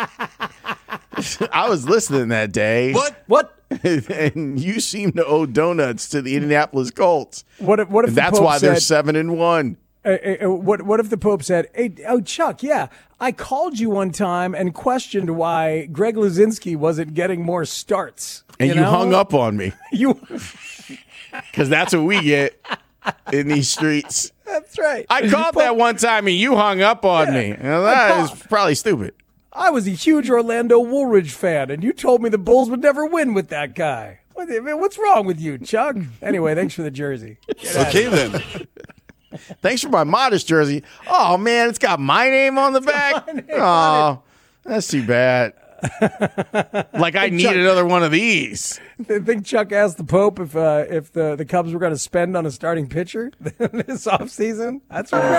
I was listening that day. What? What? And you seem to owe donuts to the Indianapolis Colts. What if? What if And the that's Pope why they're said- seven and one. Uh, uh, what what if the Pope said, "Hey, oh Chuck, yeah, I called you one time and questioned why Greg Luzinski wasn't getting more starts, And you, know? hung up on me You, because that's what we get in these streets. that's right. I called that one time and you hung up on me. Now, that I is called- probably stupid. I was a huge Orlando Woolridge fan, and you told me the Bulls would never win with that guy. What, what's wrong with you, Chuck? Anyway, thanks for the jersey. Get out of Okay, here. then. Thanks for my Modest jersey. Oh, man, it's got my name on the back. Oh, that's too bad. Like I need Chuck- another one of these. I think Chuck asked the Pope if uh, if the, the Cubs were going to spend on a starting pitcher this offseason. That's what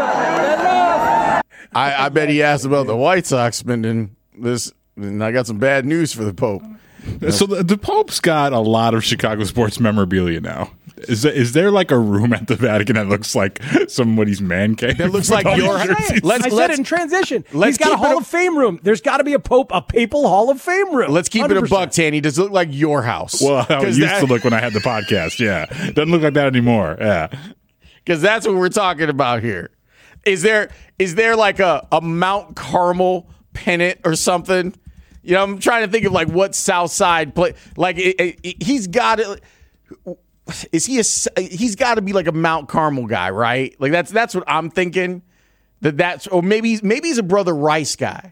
I, I bet he asked about the White Sox spending this, and I got some bad news for the Pope. So the, the Pope's got a lot of Chicago sports memorabilia now. Is there, is there like a room at the Vatican that looks like somebody's man cave? That looks with like all your- these jerseys? Let's- I said let's- it in transition. let's He's got a keep it Hall a- of Fame room. There's got to be a Pope, a papal Hall of Fame room. Let's keep one hundred it a percent. buck, Tanny. Does it look like your house? Well, how it 'Cause used that- to look when I had the podcast. Yeah, doesn't look like that anymore. Yeah, Because that's what we're talking about here. Is there is there like a, a Mount Carmel pennant or something? You know, I'm trying to think of like what South Side play. Like it, it, he's got it. Is he a? He's got to be like a Mount Carmel guy, right? Like that's that's what I'm thinking. That that's or maybe he's, maybe he's a Brother Rice guy.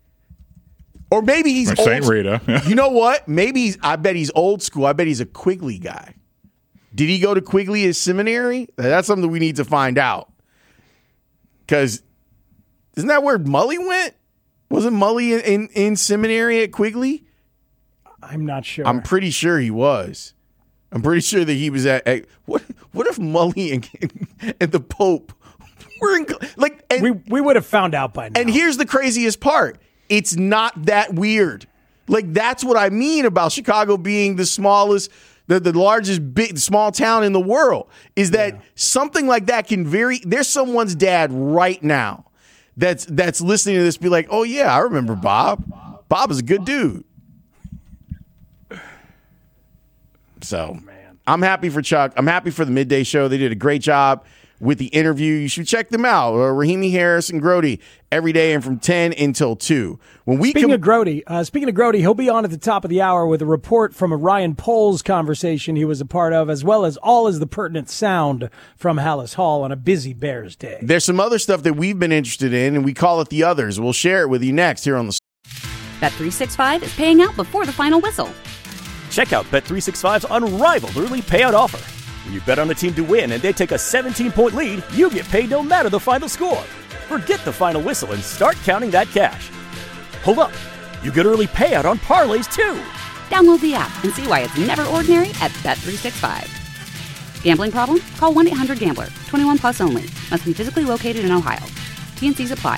Or maybe he's Or Saint old- Rita. You know what? Maybe he's, I bet he's old school. I bet he's a Quigley guy. Did he go to Quigley as seminary? That's something we need to find out. Because isn't that where Mully went? Wasn't Mully in, in, in seminary at Quigley? I'm not sure. I'm pretty sure he was. I'm pretty sure that he was at. at what What if Mully and, and the Pope were in like? And, we we would have found out by now. and here's the craziest part: it's not that weird. Like that's what I mean about Chicago being the smallest, the, the largest big small town in the world. Is that something like that can very? There's someone's dad right now that's that's listening to this, be like, oh yeah, I remember Bob. Bob is a good dude. So I'm happy for Chuck. I'm happy for the midday show. They did a great job with the interview. You should check them out. Uh, Rahimi Harris and Grody every day and from ten until two. When we Speaking com- of Grody, uh, speaking of Grody, he'll be on at the top of the hour with a report from a Ryan Poles conversation he was a part of, as well as all as the pertinent sound from Hallis Hall on a busy Bears day. There's some other stuff that we've been interested in, and we call it the others. We'll share it with you next here on the Bet three sixty-five is paying out before the final whistle. Check out Bet three sixty-five's unrivaled early payout offer. When you bet on a team to win and they take a seventeen-point lead, you get paid no matter the final score. Forget the final whistle and start counting that cash. Hold up. You get early payout on parlays, too. Download the app and see why it's never ordinary at Bet three sixty-five. Gambling problem? Call one eight hundred gambler. twenty-one plus only. Must be physically located in Ohio. T and Cs apply.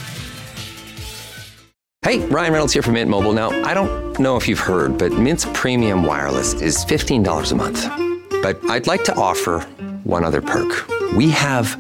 Hey, Ryan Reynolds here from Mint Mobile. Now, I don't know if you've heard, but Mint's premium wireless is fifteen dollars a month. But I'd like to offer one other perk. We have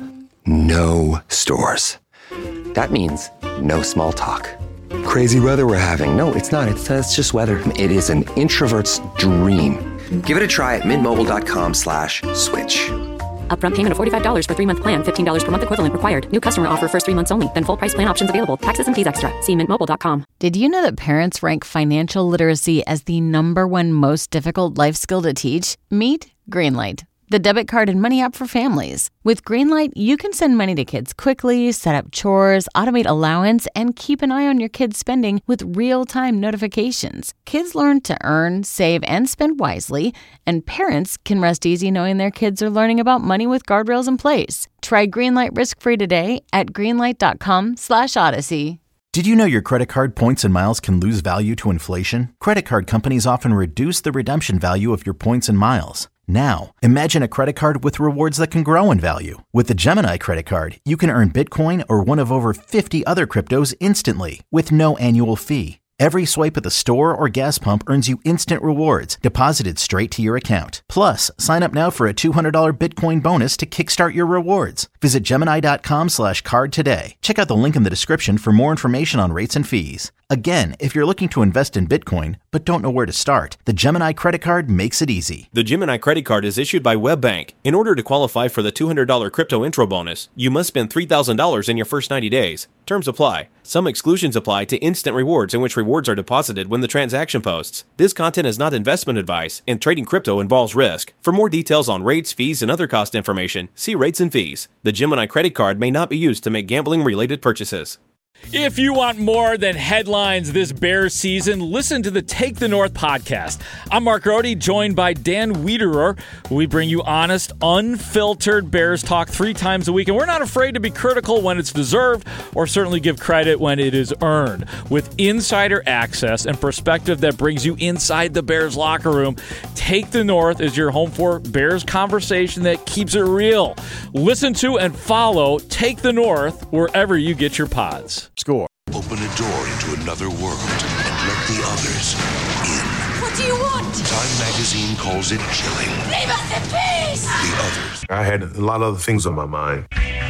no stores. That means no small talk. Crazy weather we're having. No, it's not. It's, uh, it's just weather. It is an introvert's dream. Give it a try at mintmobile.com slash switch. Upfront payment of forty-five dollars for three-month plan, fifteen dollars per month equivalent required. New customer offer first three months only. Then full price plan options available. Taxes and fees extra. See mint mobile dot com. Did you know that parents rank financial literacy as the number one most difficult life skill to teach? Meet Greenlight, the debit card and money app for families. With Greenlight, you can send money to kids quickly, set up chores, automate allowance, and keep an eye on your kids' spending with real-time notifications. Kids learn to earn, save, and spend wisely, and parents can rest easy knowing their kids are learning about money with guardrails in place. Try Greenlight risk-free today at greenlight.com slash odyssey. Did you know your credit card points and miles can lose value to inflation? Credit card companies often reduce the redemption value of your points and miles. Now, imagine a credit card with rewards that can grow in value. With the Gemini credit card, you can earn Bitcoin or one of over fifty other cryptos instantly with no annual fee. Every swipe at the store or gas pump earns you instant rewards deposited straight to your account. Plus, sign up now for a two hundred dollars Bitcoin bonus to kickstart your rewards. Visit Gemini.com slash card today. Check out the link in the description for more information on rates and fees. Again, if you're looking to invest in Bitcoin but don't know where to start, the Gemini credit card makes it easy. The Gemini credit card is issued by WebBank. In order to qualify for the two hundred dollars crypto intro bonus, you must spend three thousand dollars in your first ninety days. Terms apply. Some exclusions apply to instant rewards in which rewards are deposited when the transaction posts. This content is not investment advice, and trading crypto involves risk. For more details on rates, fees, and other cost information, see rates and fees. The Gemini credit card may not be used to make gambling-related purchases. If you want more than headlines this Bears season, listen to the Take the North podcast. I'm Mark Grody, joined by Dan Wiederer. We bring you honest, unfiltered Bears talk three times a week, and we're not afraid to be critical when it's deserved or certainly give credit when it is earned. With insider access and perspective that brings you inside the Bears locker room, Take the North is your home for Bears conversation that keeps it real. Listen to and follow Take the North wherever you get your pods. Score. Open a door into another world and let the others in. What do you want? Time magazine calls it chilling. Leave us in peace! The others. I had a lot of other things on my mind.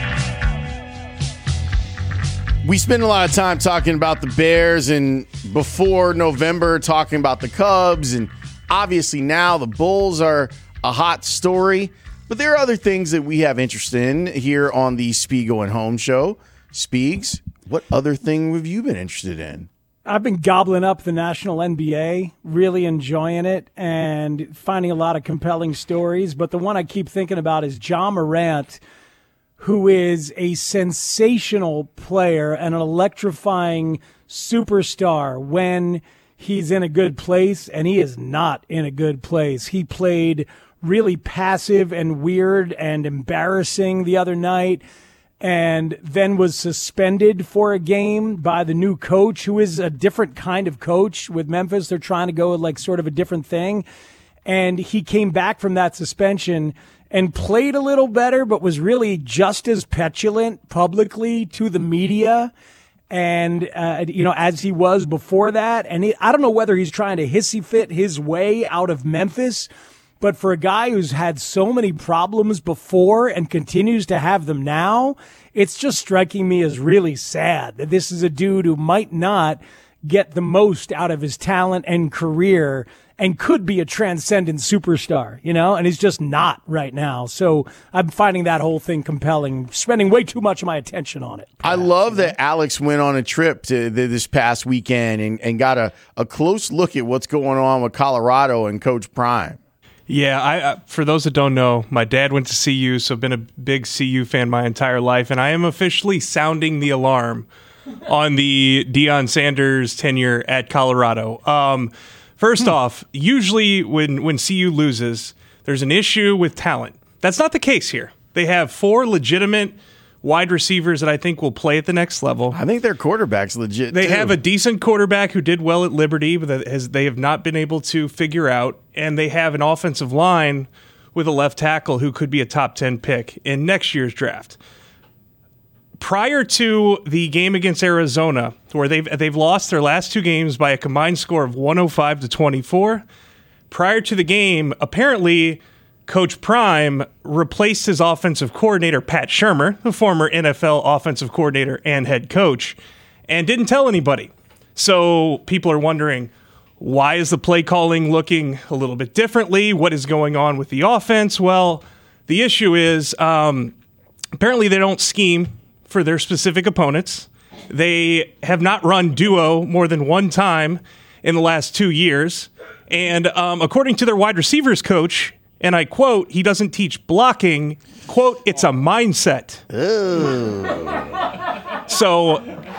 We spend a lot of time talking about the Bears, and before November talking about the Cubs, and obviously now the Bulls are a hot story, but there are other things that we have interest in here on the Spiegel and Holmes show. Spiegs, what other thing have you been interested in? I've been gobbling up the National N B A, really enjoying it and finding a lot of compelling stories. But the one I keep thinking about is Ja Morant, who is a sensational player and an electrifying superstar when he's in a good place, and he is not in a good place. He played really passive and weird and embarrassing the other night, and then was suspended for a game by the new coach, who is a different kind of coach with Memphis. They're trying to go with like sort of a different thing. And he came back from that suspension and played a little better, but was really just as petulant publicly to the media and, uh, you know, as he was before that. And he, I don't know whether he's trying to hissy fit his way out of Memphis, but for a guy who's had so many problems before and continues to have them now, it's just striking me as really sad that this is a dude who might not get the most out of his talent and career and could be a transcendent superstar, you know, and he's just not right now. So I'm finding that whole thing compelling, spending way too much of my attention on it. I love that Alex went on a trip to the, this past weekend and, and got a, a close look at what's going on with Colorado and Coach Prime. Yeah, I, uh, for those that don't know, my dad went to C U, so I've been a big C U fan my entire life, and I am officially sounding the alarm on the Deion Sanders tenure at Colorado. Um, first hmm. off, usually when, when C U loses, there's an issue with talent. That's not the case here. They have four legitimate wide receivers that I think will play at the next level. I think their quarterback's legit, They too. have a decent quarterback who did well at Liberty, but that has, they have not been able to figure out, and they have an offensive line with a left tackle who could be a top ten pick in next year's draft. Prior to the game against Arizona, where they've they've lost their last two games by a combined score of one oh five to twenty-four, prior to the game, apparently Coach Prime replaced his offensive coordinator, Pat Shurmur, the former N F L offensive coordinator and head coach, and didn't tell anybody. So people are wondering, why is the play calling looking a little bit differently? What is going on with the offense? Well, the issue is um, apparently they don't scheme for their specific opponents. They have not run duo more than one time in the last two years. And um, according to their wide receivers coach, and I quote, he doesn't teach blocking, quote, it's a mindset. Ooh. So,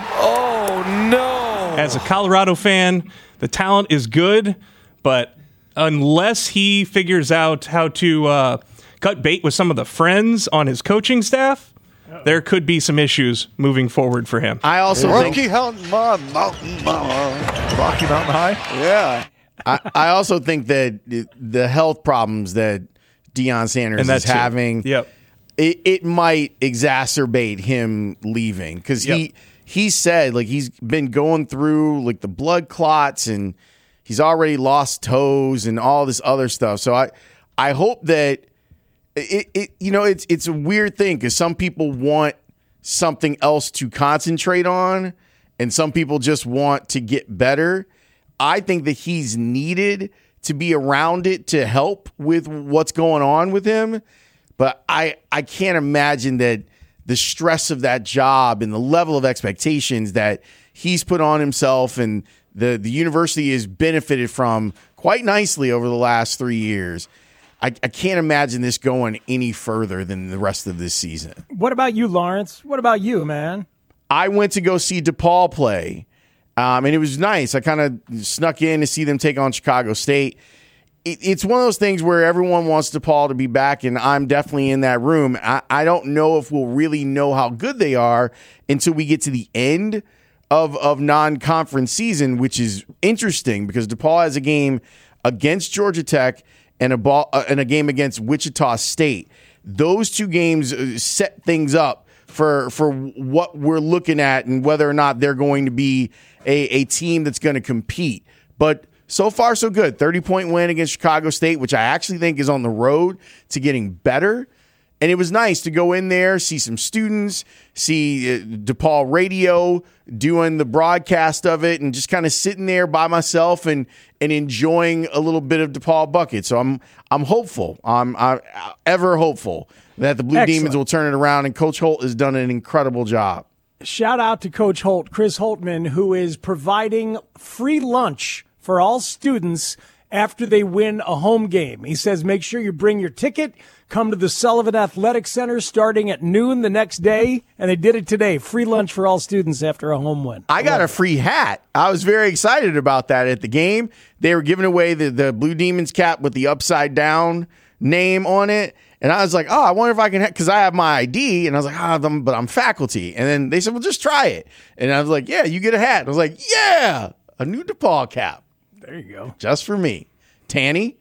oh no. As a Colorado fan, the talent is good, but unless he figures out how to uh, cut bait with some of the friends on his coaching staff, there could be some issues moving forward for him. I also Rocky think Mountain, Mountain, Mountain, Rocky Mountain High. Yeah. I, I also think that the health problems that Deion Sanders And that is too. having, Yep. it, it might exacerbate him leaving because Yep. he he said like he's been going through like the blood clots and he's already lost toes and all this other stuff. So I I hope that it, it you know it's it's a weird thing because some people want something else to concentrate on and some people just want to get better. I think that he's needed to be around it to help with what's going on with him. But I, I can't imagine that the stress of that job and the level of expectations that he's put on himself and the, the university has benefited from quite nicely over the last three years. I, I can't imagine this going any further than the rest of this season. What about you, Lawrence? What about you, man? I went to go see DePaul play. Um, and it was nice. I kind of snuck in to see them take on Chicago State. It, it's one of those things where everyone wants DePaul to be back, and I'm definitely in that room. I, I don't know if we'll really know how good they are until we get to the end of, of non-conference season, which is interesting because DePaul has a game against Georgia Tech and a, ball, uh, and a game against Wichita State. Those two games set things up for for what we're looking at and whether or not they're going to be a, a team that's going to compete. But so far, so good. thirty-point win against Chicago State, which I actually think is on the road to getting better. And it was nice to go in there, see some students, see DePaul Radio doing the broadcast of it, and just kind of sitting there by myself and and enjoying a little bit of DePaul bucket. So I'm I'm hopeful. I'm, I'm ever hopeful that the Blue Excellent. Demons will turn it around, and Coach Holt has done an incredible job. Shout out to Coach Holt, Chris Holtman, who is providing free lunch for all students after they win a home game. He says, make sure you bring your ticket, come to the Sullivan Athletic Center starting at noon the next day, and they did it today. Free lunch for all students after a home win. I got a free hat. I was very excited about that at the game. They were giving away the, the Blue Demons cap with the upside down name on it. And I was like, oh, I wonder if I can, because I have my I D. And I was like, ah, oh, but I'm faculty. And then they said, well, just try it. And I was like, yeah, you get a hat. And I was like, yeah, a new DePaul cap. There you go. Just for me. Tanny?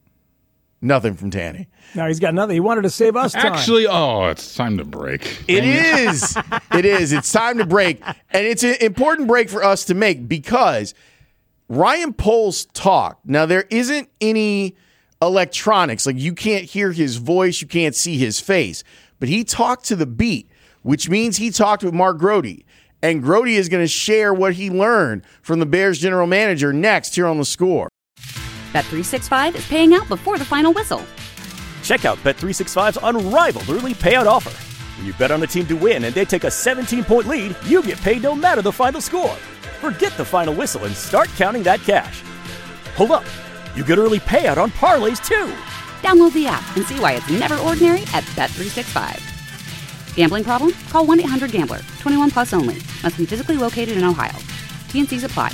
Nothing from Tanny. No, he's got nothing. He wanted to save us time. Actually, oh, it's time to break. It is. It is. It's time to break. And it's an important break for us to make because Ryan Poles talked. Now, there isn't any electronics. Like, you can't hear his voice. You can't see his face. But he talked to the beat, which means he talked with Mark Grody. And Grody is going to share what he learned from the Bears general manager next here on The Score. Bet three sixty-five is paying out before the final whistle. Check out Bet three sixty-five's unrivaled early payout offer. When you bet on a team to win and they take a seventeen-point lead, you get paid no matter the final score. Forget the final whistle and start counting that cash. Hold up. You get early payout on parlays, too. Download the app and see why it's never ordinary at Bet three sixty-five. Gambling problem? Call one eight hundred gambler. twenty-one plus only. Must be physically located in Ohio. T N Cs apply.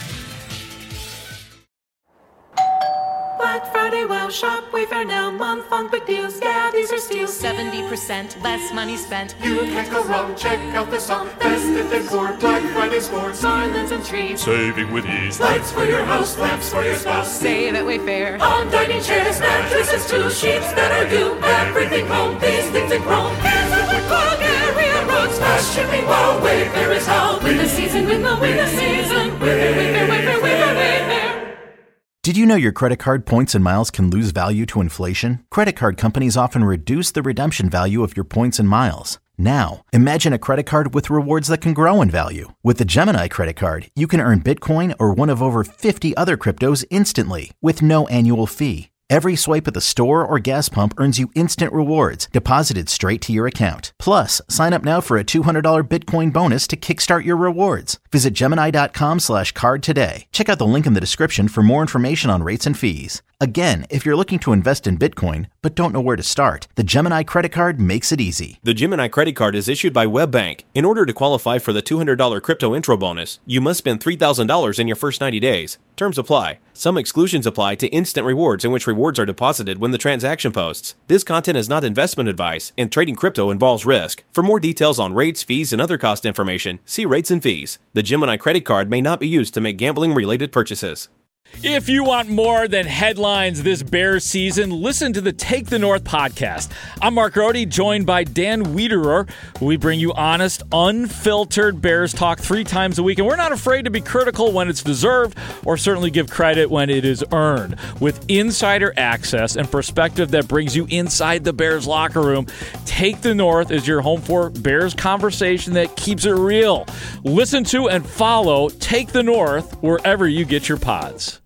Black Friday, wow, shop, Wayfair now, month long big deals, yeah, these are steals. seventy percent less money spent. You can't go wrong, check out this song. Festive decor, Black Friday scores. Garlands and trees, saving with ease. Lights for your house, lamps for your spouse. Save at Wayfair. On dining chairs, mattresses, two sheets that are you. Everything home, these things in chrome. Here's the quick Bulgaria rugs, fast shipping, wow, Wayfair is how. Win the season, win the, win the season. Wayfair, Wayfair, Wayfair, Wayfair, Wayfair. Did you know your credit card points and miles can lose value to inflation? Credit card companies often reduce the redemption value of your points and miles. Now, imagine a credit card with rewards that can grow in value. With the Gemini credit card, you can earn Bitcoin or one of over fifty other cryptos instantly with no annual fee. Every swipe at the store or gas pump earns you instant rewards deposited straight to your account. Plus, sign up now for a two hundred dollars Bitcoin bonus to kickstart your rewards. Visit Gemini.com slash card today. Check out the link in the description for more information on rates and fees. Again, if you're looking to invest in Bitcoin but don't know where to start, the Gemini credit card makes it easy. The Gemini credit card is issued by WebBank. In order to qualify for the two hundred dollars crypto intro bonus, you must spend three thousand dollars in your first ninety days. Terms apply. Some exclusions apply to instant rewards, in which rewards are deposited when the transaction posts. This content is not investment advice, and trading crypto involves risk. For more details on rates, fees, and other cost information, see rates and fees. The Gemini credit card may not be used to make gambling-related purchases. If you want more than headlines this Bears season, listen to the Take the North podcast. I'm Mark Rohde, joined by Dan Wiederer. We bring you honest, unfiltered Bears talk three times a week, and we're not afraid to be critical when it's deserved, or certainly give credit when it is earned. With insider access and perspective that brings you inside the Bears locker room, Take the North is your home for Bears conversation that keeps it real. Listen to and follow Take the North wherever you get your pods.